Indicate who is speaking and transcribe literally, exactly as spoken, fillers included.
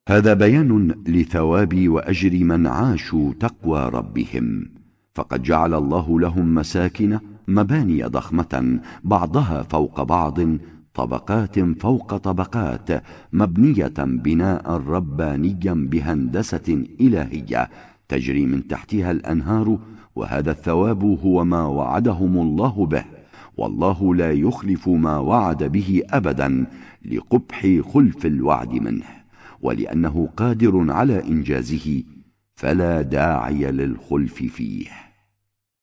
Speaker 1: هذا بيان لثواب وأجر من عاشوا تقوى ربهم، فقد جعل الله لهم مساكن مباني ضخمة بعضها فوق بعض، طبقات فوق طبقات، مبنية بناء ربانيا بهندسة إلهية تجري من تحتها الأنهار، وهذا الثواب هو ما وعدهم الله به، والله لا يخلف ما وعد به أبدا لقبح خلف الوعد منه، ولأنه قادر على إنجازه فلا داعي للخلف فيه.